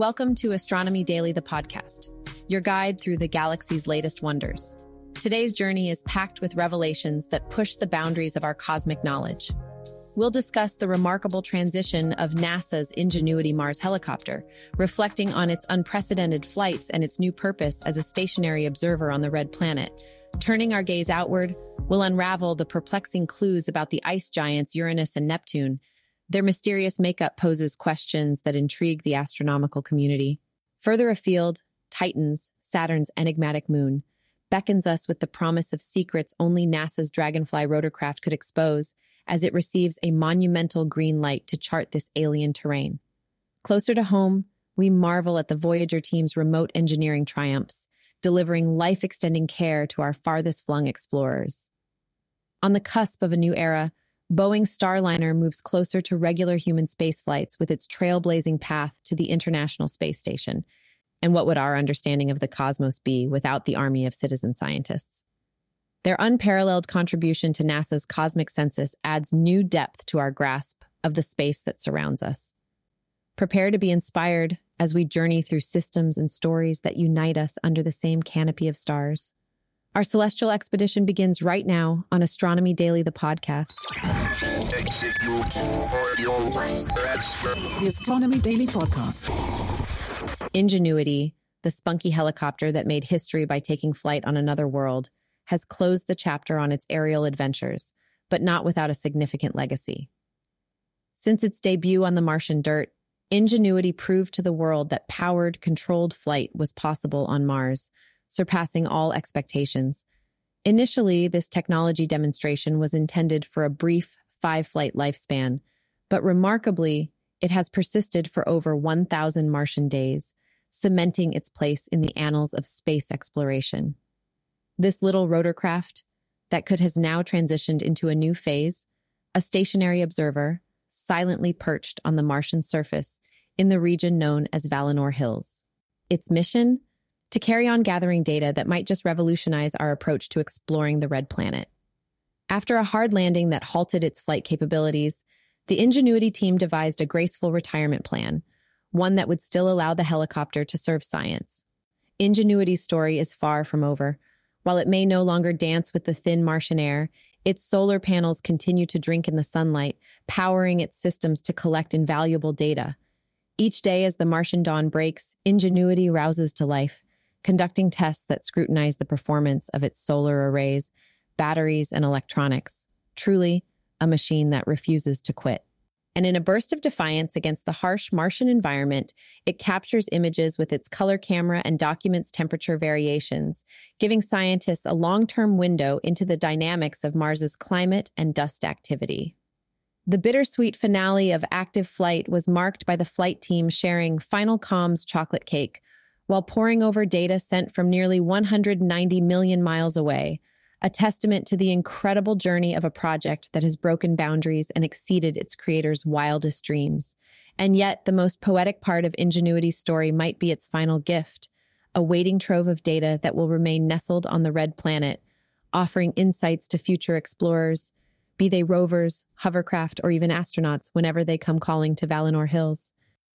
Welcome to Astronomy Daily, the podcast, your guide through the galaxy's latest wonders. Today's journey is packed with revelations that push the boundaries of our cosmic knowledge. We'll discuss the remarkable transition of NASA's Ingenuity Mars helicopter, reflecting on its unprecedented flights and its new purpose as a stationary observer on the red planet. Turning our gaze outward, we'll unravel the perplexing clues about the ice giants Uranus and Neptune. Their mysterious makeup poses questions that intrigue the astronomical community. Further afield, Titan's, Saturn's enigmatic moon, beckons us with the promise of secrets only NASA's Dragonfly rotorcraft could expose as it receives a monumental green light to chart this alien terrain. Closer to home, we marvel at the Voyager team's remote engineering triumphs, delivering life-extending care to our farthest-flung explorers. On the cusp of a new era, Boeing's Starliner moves closer to regular human spaceflights with its trailblazing path to the International Space Station. And what would our understanding of the cosmos be without the army of citizen scientists? Their unparalleled contribution to NASA's cosmic census adds new depth to our grasp of the space that surrounds us. Prepare to be inspired as we journey through systems and stories that unite us under the same canopy of stars. Our celestial expedition begins right now on Astronomy Daily, the podcast. The Astronomy Daily Podcast. Ingenuity, the spunky helicopter that made history by taking flight on another world, has closed the chapter on its aerial adventures, but not without a significant legacy. Since its debut on the Martian dirt, Ingenuity proved to the world that powered, controlled flight was possible on Mars, surpassing all expectations. Initially, this technology demonstration was intended for a brief 5-flight lifespan, but remarkably, it has persisted for over 1,000 Martian days, cementing its place in the annals of space exploration. This little rotorcraft has now transitioned into a new phase, a stationary observer, silently perched on the Martian surface in the region known as Valinor Hills. Its mission? To carry on gathering data that might just revolutionize our approach to exploring the red planet. After a hard landing that halted its flight capabilities, the Ingenuity team devised a graceful retirement plan, one that would still allow the helicopter to serve science. Ingenuity's story is far from over. While it may no longer dance with the thin Martian air, its solar panels continue to drink in the sunlight, powering its systems to collect invaluable data. Each day as the Martian dawn breaks, Ingenuity rouses to life, conducting tests that scrutinize the performance of its solar arrays, batteries, and electronics. Truly, a machine that refuses to quit. And in a burst of defiance against the harsh Martian environment, it captures images with its color camera and documents temperature variations, giving scientists a long-term window into the dynamics of Mars's climate and dust activity. The bittersweet finale of active flight was marked by the flight team sharing final comms chocolate cake, while poring over data sent from nearly 190 million miles away, a testament to the incredible journey of a project that has broken boundaries and exceeded its creator's wildest dreams. And yet, the most poetic part of Ingenuity's story might be its final gift, a waiting trove of data that will remain nestled on the red planet, offering insights to future explorers, be they rovers, hovercraft, or even astronauts whenever they come calling to Valinor Hills.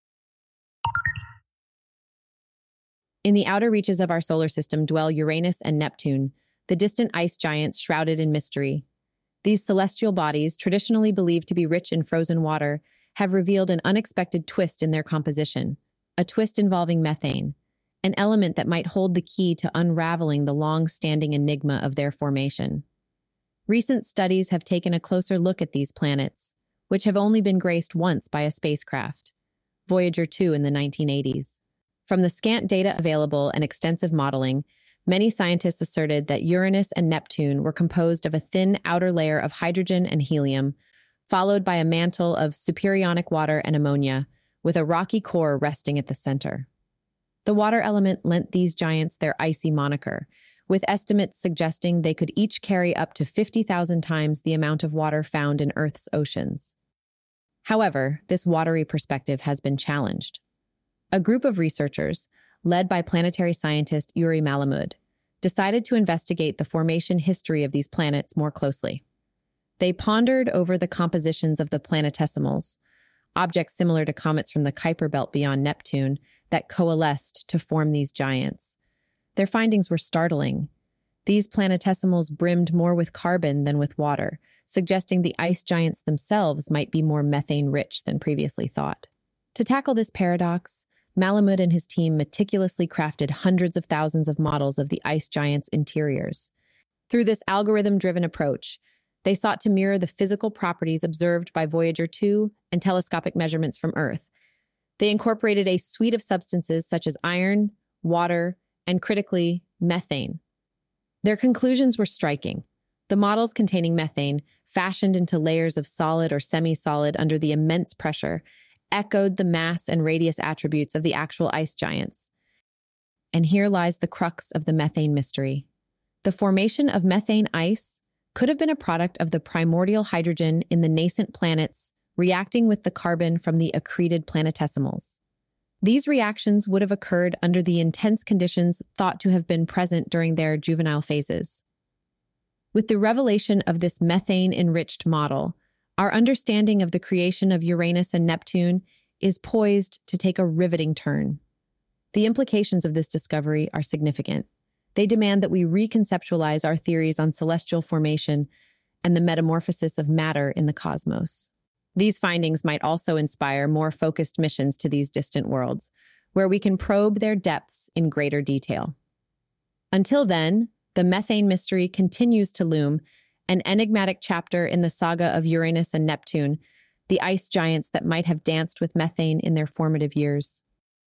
In the outer reaches of our solar system dwell Uranus and Neptune, the distant ice giants shrouded in mystery. These celestial bodies, traditionally believed to be rich in frozen water, have revealed an unexpected twist in their composition, a twist involving methane, an element that might hold the key to unraveling the long-standing enigma of their formation. Recent studies have taken a closer look at these planets, which have only been graced once by a spacecraft, Voyager 2 in the 1980s. From the scant data available and extensive modeling, many scientists asserted that Uranus and Neptune were composed of a thin outer layer of hydrogen and helium, followed by a mantle of supersonic water and ammonia, with a rocky core resting at the center. The water element lent these giants their icy moniker, with estimates suggesting they could each carry up to 50,000 times the amount of water found in Earth's oceans. However, this watery perspective has been challenged. A group of researchers, led by planetary scientist Uri Malamud, decided to investigate the formation history of these planets more closely. They pondered over the compositions of the planetesimals, objects similar to comets from the Kuiper Belt beyond Neptune, that coalesced to form these giants. Their findings were startling. These planetesimals brimmed more with carbon than with water, suggesting the ice giants themselves might be more methane-rich than previously thought. To tackle this paradox, Malamud and his team meticulously crafted hundreds of thousands of models of the ice giants' interiors. Through this algorithm-driven approach, they sought to mirror the physical properties observed by Voyager 2 and telescopic measurements from Earth. They incorporated a suite of substances such as iron, water, and critically, methane. Their conclusions were striking. The models containing methane, fashioned into layers of solid or semi-solid under the immense pressure, echoed the mass and radius attributes of the actual ice giants. And here lies the crux of the methane mystery. The formation of methane ice could have been a product of the primordial hydrogen in the nascent planets reacting with the carbon from the accreted planetesimals. These reactions would have occurred under the intense conditions thought to have been present during their juvenile phases. With the revelation of this methane-enriched model, our understanding of the creation of Uranus and Neptune is poised to take a riveting turn. The implications of this discovery are significant. They demand that we reconceptualize our theories on celestial formation and the metamorphosis of matter in the cosmos. These findings might also inspire more focused missions to these distant worlds, where we can probe their depths in greater detail. Until then, the methane mystery continues to loom, an enigmatic chapter in the saga of Uranus and Neptune, the ice giants that might have danced with methane in their formative years.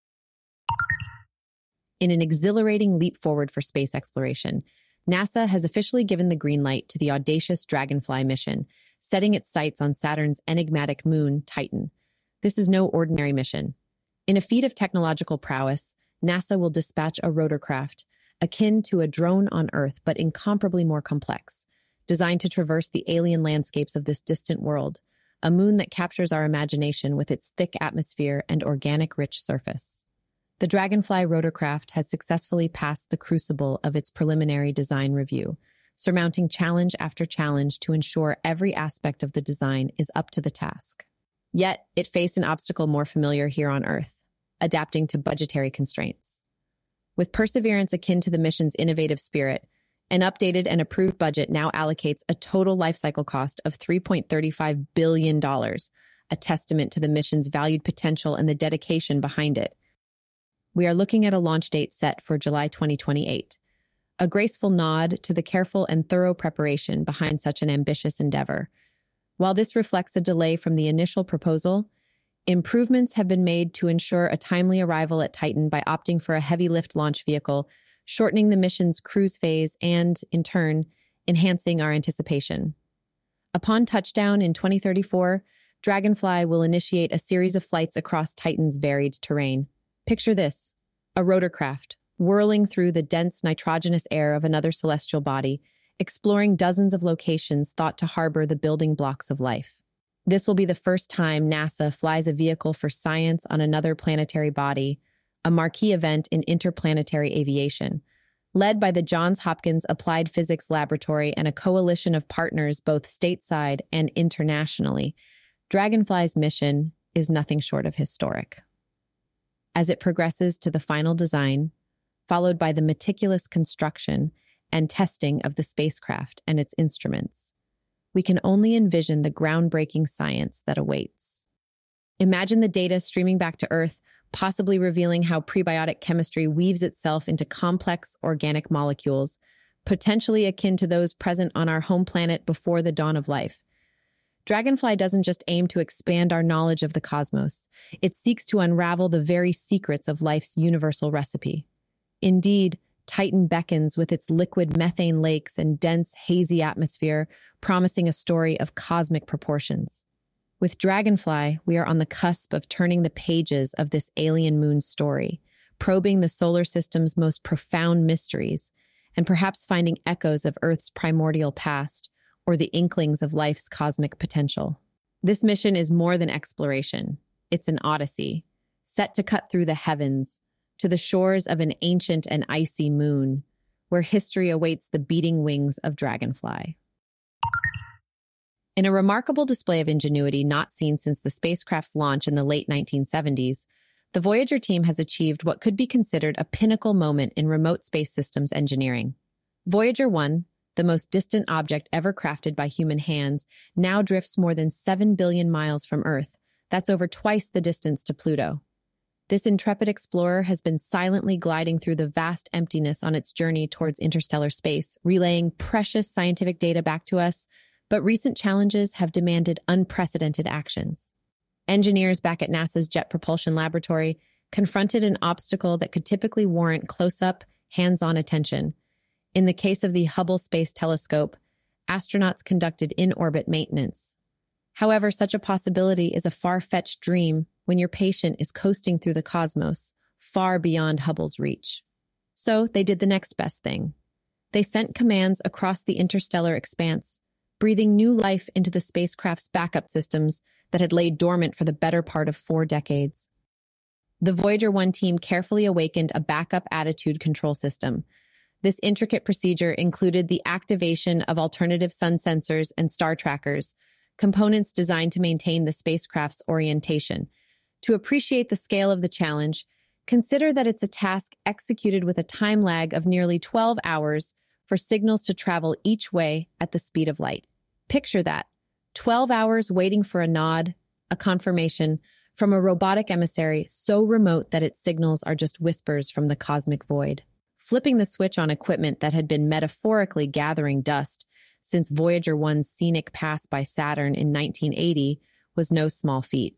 In an exhilarating leap forward for space exploration, NASA has officially given the green light to the audacious Dragonfly mission, setting its sights on Saturn's enigmatic moon, Titan. This is no ordinary mission. In a feat of technological prowess, NASA will dispatch a rotorcraft, akin to a drone on Earth but incomparably more complex, designed to traverse the alien landscapes of this distant world, a moon that captures our imagination with its thick atmosphere and organic-rich surface. The Dragonfly rotorcraft has successfully passed the crucible of its preliminary design review, surmounting challenge after challenge to ensure every aspect of the design is up to the task. Yet, it faced an obstacle more familiar here on Earth, adapting to budgetary constraints. With perseverance akin to the mission's innovative spirit, an updated and approved budget now allocates a total lifecycle cost of $3.35 billion, a testament to the mission's valued potential and the dedication behind it. We are looking at a launch date set for July 2028, a graceful nod to the careful and thorough preparation behind such an ambitious endeavor. While this reflects a delay from the initial proposal, improvements have been made to ensure a timely arrival at Titan by opting for a heavy lift launch vehicle, shortening the mission's cruise phase and, in turn, enhancing our anticipation. Upon touchdown in 2034, Dragonfly will initiate a series of flights across Titan's varied terrain. Picture this: a rotorcraft, whirling through the dense nitrogenous air of another celestial body, exploring dozens of locations thought to harbor the building blocks of life. This will be the first time NASA flies a vehicle for science on another planetary body, a marquee event in interplanetary aviation. Led by the Johns Hopkins Applied Physics Laboratory and a coalition of partners both stateside and internationally, Dragonfly's mission is nothing short of historic. As it progresses to the final design, followed by the meticulous construction and testing of the spacecraft and its instruments, we can only envision the groundbreaking science that awaits. Imagine the data streaming back to Earth, possibly revealing how prebiotic chemistry weaves itself into complex organic molecules, potentially akin to those present on our home planet before the dawn of life. Dragonfly doesn't just aim to expand our knowledge of the cosmos. It seeks to unravel the very secrets of life's universal recipe. Indeed, Titan beckons with its liquid methane lakes and dense, hazy atmosphere, promising a story of cosmic proportions. With Dragonfly, we are on the cusp of turning the pages of this alien moon story, probing the solar system's most profound mysteries, and perhaps finding echoes of Earth's primordial past, or the inklings of life's cosmic potential. This mission is more than exploration. It's an odyssey, set to cut through the heavens, to the shores of an ancient and icy moon, where history awaits the beating wings of Dragonfly. In a remarkable display of ingenuity not seen since the spacecraft's launch in the late 1970s, the Voyager team has achieved what could be considered a pinnacle moment in remote space systems engineering. Voyager 1, the most distant object ever crafted by human hands, now drifts more than 7 billion miles from Earth. That's over twice the distance to Pluto. This intrepid explorer has been silently gliding through the vast emptiness on its journey towards interstellar space, relaying precious scientific data back to us, but recent challenges have demanded unprecedented actions. Engineers back at NASA's Jet Propulsion Laboratory confronted an obstacle that could typically warrant close-up, hands-on attention. In the case of the Hubble Space Telescope, astronauts conducted in-orbit maintenance. However, such a possibility is a far-fetched dream when your patient is coasting through the cosmos, far beyond Hubble's reach. So they did the next best thing. They sent commands across the interstellar expanse, breathing new life into the spacecraft's backup systems that had laid dormant for the better part of 4 decades. The Voyager 1 team carefully awakened a backup attitude control system. This intricate procedure included the activation of alternative sun sensors and star trackers, components designed to maintain the spacecraft's orientation. To appreciate the scale of the challenge, consider that it's a task executed with a time lag of nearly 12 hours for signals to travel each way at the speed of light. Picture that. 12 hours waiting for a nod, a confirmation, from a robotic emissary so remote that its signals are just whispers from the cosmic void. Flipping the switch on equipment that had been metaphorically gathering dust since Voyager 1's scenic pass by Saturn in 1980 was no small feat.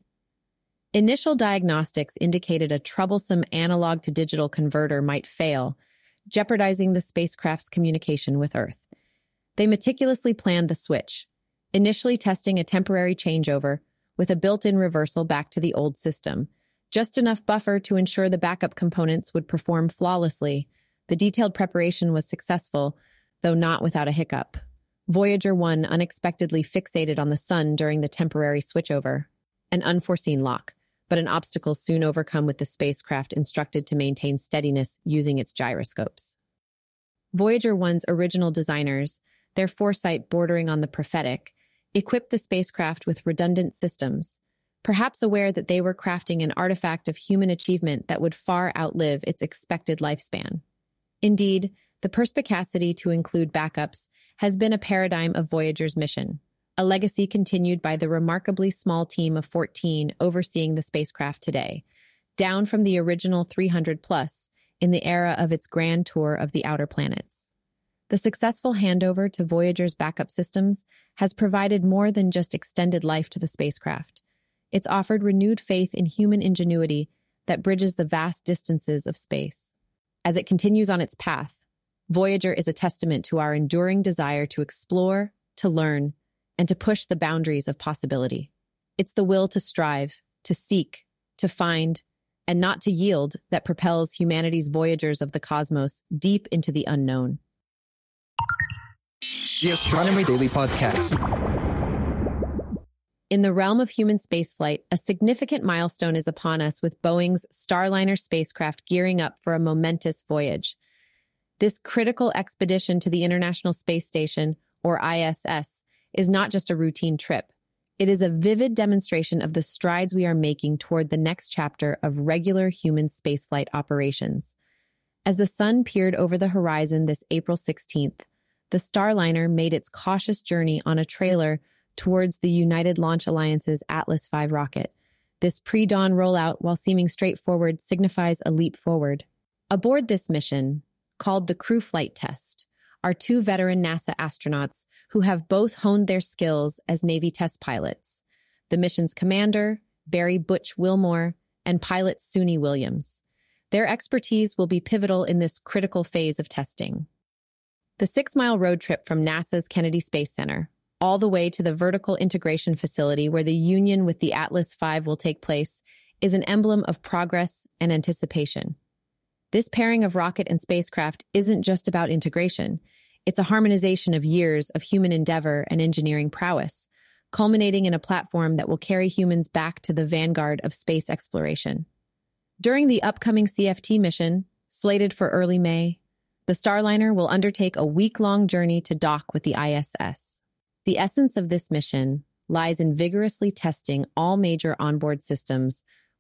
Initial diagnostics indicated a troublesome analog-to-digital converter might fail, jeopardizing the spacecraft's communication with Earth. They meticulously planned the switch, initially testing a temporary changeover with a built-in reversal back to the old system, just enough buffer to ensure the backup components would perform flawlessly. The detailed preparation was successful, though not without a hiccup. Voyager 1 unexpectedly fixated on the sun during the temporary switchover, an unforeseen lock, but an obstacle soon overcome with the spacecraft instructed to maintain steadiness using its gyroscopes. Voyager 1's original designers, their foresight bordering on the prophetic, equipped the spacecraft with redundant systems, perhaps aware that they were crafting an artifact of human achievement that would far outlive its expected lifespan. Indeed, the perspicacity to include backups has been a paradigm of Voyager's mission, a legacy continued by the remarkably small team of 14 overseeing the spacecraft today, down from the original 300+ in the era of its grand tour of the outer planets. The successful handover to Voyager's backup systems has provided more than just extended life to the spacecraft. It's offered renewed faith in human ingenuity that bridges the vast distances of space. As it continues on its path, Voyager is a testament to our enduring desire to explore, to learn, and to push the boundaries of possibility. It's the will to strive, to seek, to find, and not to yield that propels humanity's voyagers of the cosmos deep into the unknown. The Astronomy Daily Podcast. In the realm of human spaceflight, a significant milestone is upon us with Boeing's Starliner spacecraft gearing up for a momentous voyage. This critical expedition to the International Space Station, or ISS, is not just a routine trip. It is a vivid demonstration of the strides we are making toward the next chapter of regular human spaceflight operations. As the sun peered over the horizon this April 16th, the Starliner made its cautious journey on a trailer towards the United Launch Alliance's Atlas V rocket. This pre-dawn rollout, while seeming straightforward, signifies a leap forward. Aboard this mission, called the Crew Flight Test, are 2 veteran NASA astronauts who have both honed their skills as Navy test pilots: the mission's commander, Barry Butch Wilmore, and pilot Suni Williams. Their expertise will be pivotal in this critical phase of testing. The 6-mile road trip from NASA's Kennedy Space Center all the way to the vertical integration facility where the union with the Atlas V will take place is an emblem of progress and anticipation. This pairing of rocket and spacecraft isn't just about integration. It's a harmonization of years of human endeavor and engineering prowess, culminating in a platform that will carry humans back to the vanguard of space exploration. During the upcoming CFT mission, slated for early May, the Starliner will undertake a week-long journey to dock with the ISS. The essence of this mission lies in vigorously testing all major onboard systems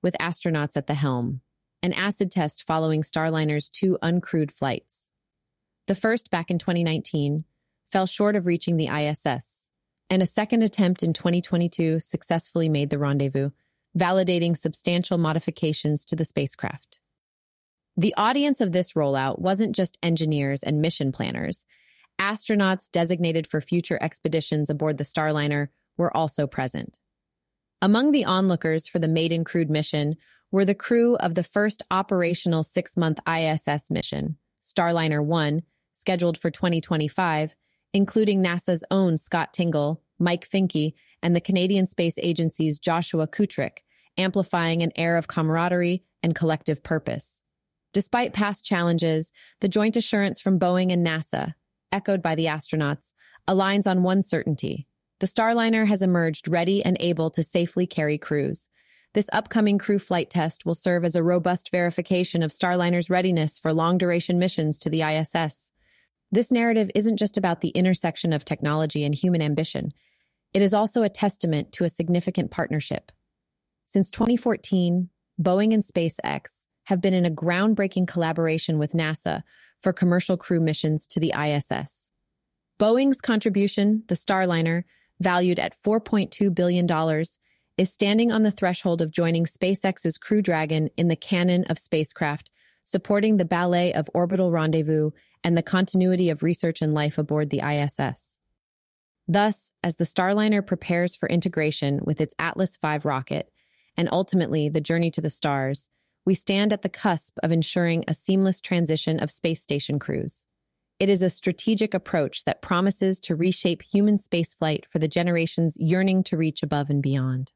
with astronauts at the helm, an acid test following Starliner's 2 uncrewed flights. The first, back in 2019, fell short of reaching the ISS, and a second attempt in 2022 successfully made the rendezvous, validating substantial modifications to the spacecraft. The audience of this rollout wasn't just engineers and mission planners. Astronauts designated for future expeditions aboard the Starliner were also present. Among the onlookers for the maiden crewed mission were the crew of the first operational 6-month ISS mission, Starliner 1, scheduled for 2025, including NASA's own Scott Tingle, Mike Finke, and the Canadian Space Agency's Joshua Kutrick, amplifying an air of camaraderie and collective purpose. Despite past challenges, the joint assurance from Boeing and NASA, echoed by the astronauts, aligns on one certainty. The Starliner has emerged ready and able to safely carry crews. This upcoming crew flight test will serve as a robust verification of Starliner's readiness for long-duration missions to the ISS. This narrative isn't just about the intersection of technology and human ambition. It is also a testament to a significant partnership. Since 2014, Boeing and SpaceX have been in a groundbreaking collaboration with NASA for commercial crew missions to the ISS. Boeing's contribution, the Starliner, valued at $4.2 billion, is standing on the threshold of joining SpaceX's Crew Dragon in the canon of spacecraft, supporting the ballet of orbital rendezvous and the continuity of research and life aboard the ISS. Thus, as the Starliner prepares for integration with its Atlas V rocket, and ultimately the journey to the stars, we stand at the cusp of ensuring a seamless transition of space station crews. It is a strategic approach that promises to reshape human spaceflight for the generations yearning to reach above and beyond.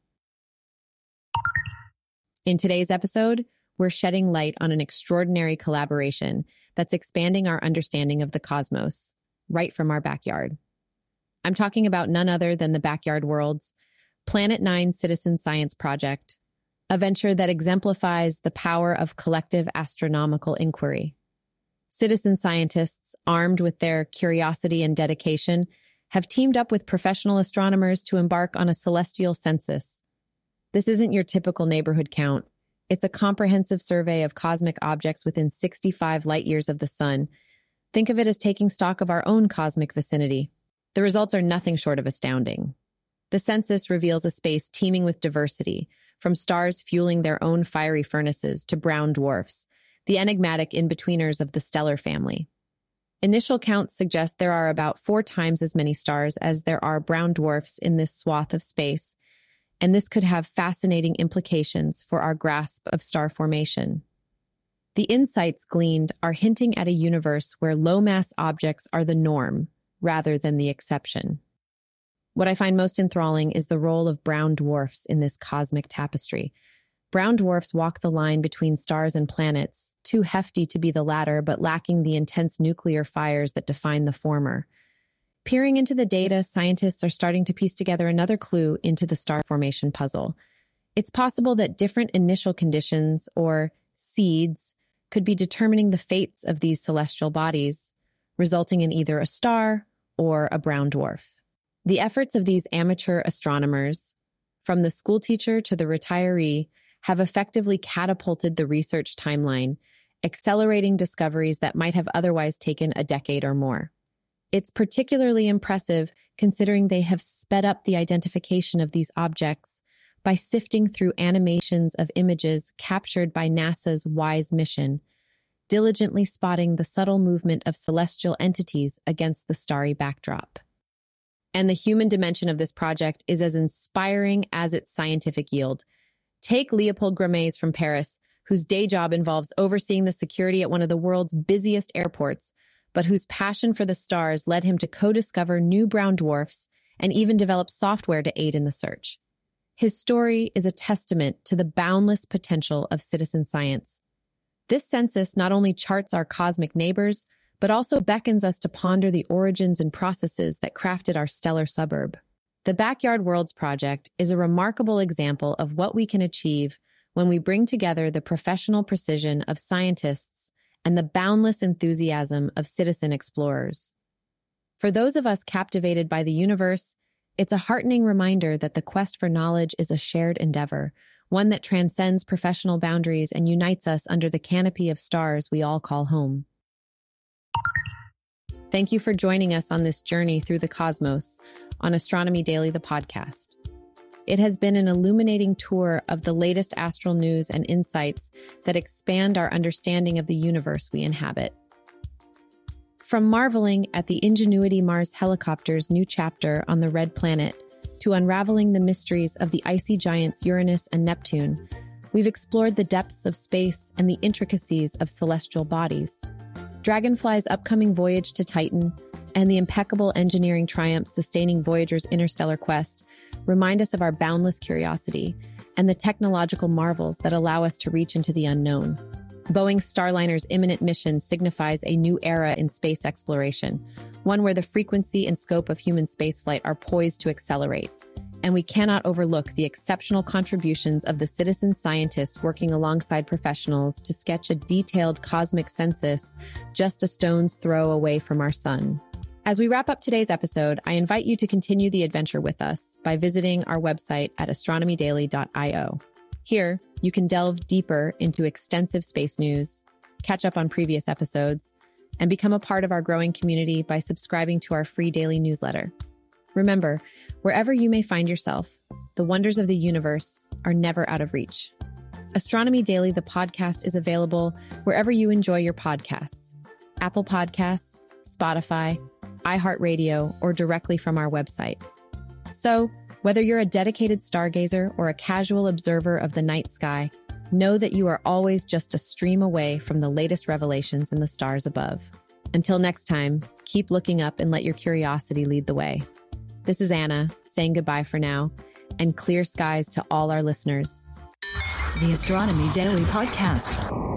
In today's episode, we're shedding light on an extraordinary collaboration that's expanding our understanding of the cosmos, right from our backyard. I'm talking about none other than the Backyard World's Planet 9 Citizen Science Project, a venture that exemplifies the power of collective astronomical inquiry. Citizen scientists, armed with their curiosity and dedication, have teamed up with professional astronomers to embark on a celestial census. This isn't your typical neighborhood count. It's a comprehensive survey of cosmic objects within 65 light-years of the sun. Think of it as taking stock of our own cosmic vicinity. The results are nothing short of astounding. The census reveals a space teeming with diversity, from stars fueling their own fiery furnaces to brown dwarfs, the enigmatic in-betweeners of the stellar family. Initial counts suggest there are about 4 times as many stars as there are brown dwarfs in this swath of space, and this could have fascinating implications for our grasp of star formation. The insights gleaned are hinting at a universe where low-mass objects are the norm rather than the exception. What I find most enthralling is the role of brown dwarfs in this cosmic tapestry. Brown dwarfs walk the line between stars and planets, too hefty to be the latter but lacking the intense nuclear fires that define the former. Peering into the data, scientists are starting to piece together another clue into the star formation puzzle. It's possible that different initial conditions, or seeds, could be determining the fates of these celestial bodies, resulting in either a star or a brown dwarf. The efforts of these amateur astronomers, from the schoolteacher to the retiree, have effectively catapulted the research timeline, accelerating discoveries that might have otherwise taken a decade or more. It's particularly impressive considering they have sped up the identification of these objects by sifting through animations of images captured by NASA's WISE mission, diligently spotting the subtle movement of celestial entities against the starry backdrop. And the human dimension of this project is as inspiring as its scientific yield. Take Leopold Grames from Paris, whose day job involves overseeing the security at one of the world's busiest airports, but whose passion for the stars led him to co-discover new brown dwarfs and even develop software to aid in the search. His story is a testament to the boundless potential of citizen science. This census not only charts our cosmic neighbors, but also beckons us to ponder the origins and processes that crafted our stellar suburb. The Backyard Worlds Project is a remarkable example of what we can achieve when we bring together the professional precision of scientists and the boundless enthusiasm of citizen explorers. For those of us captivated by the universe, it's a heartening reminder that the quest for knowledge is a shared endeavor, one that transcends professional boundaries and unites us under the canopy of stars we all call home. Thank you for joining us on this journey through the cosmos on Astronomy Daily, the podcast. It has been an illuminating tour of the latest astral news and insights that expand our understanding of the universe we inhabit. From marveling at the Ingenuity Mars helicopter's new chapter on the Red Planet to unraveling the mysteries of the icy giants Uranus and Neptune, we've explored the depths of space and the intricacies of celestial bodies. Dragonfly's upcoming voyage to Titan and the impeccable engineering triumphs sustaining Voyager's interstellar quest remind us of our boundless curiosity and the technological marvels that allow us to reach into the unknown. Boeing's Starliner's imminent mission signifies a new era in space exploration, one where the frequency and scope of human spaceflight are poised to accelerate. And we cannot overlook the exceptional contributions of the citizen scientists working alongside professionals to sketch a detailed cosmic census just a stone's throw away from our sun. As we wrap up today's episode, I invite you to continue the adventure with us by visiting our website at astronomydaily.io. Here, you can delve deeper into extensive space news, catch up on previous episodes, and become a part of our growing community by subscribing to our free daily newsletter. Remember, wherever you may find yourself, the wonders of the universe are never out of reach. Astronomy Daily, the podcast, is available wherever you enjoy your podcasts: Apple Podcasts, Spotify, iHeartRadio, or directly from our website. So, whether you're a dedicated stargazer or a casual observer of the night sky, know that you are always just a stream away from the latest revelations in the stars above. Until next time, keep looking up and let your curiosity lead the way. This is Anna, saying goodbye for now, and clear skies to all our listeners. The Astronomy Daily Podcast.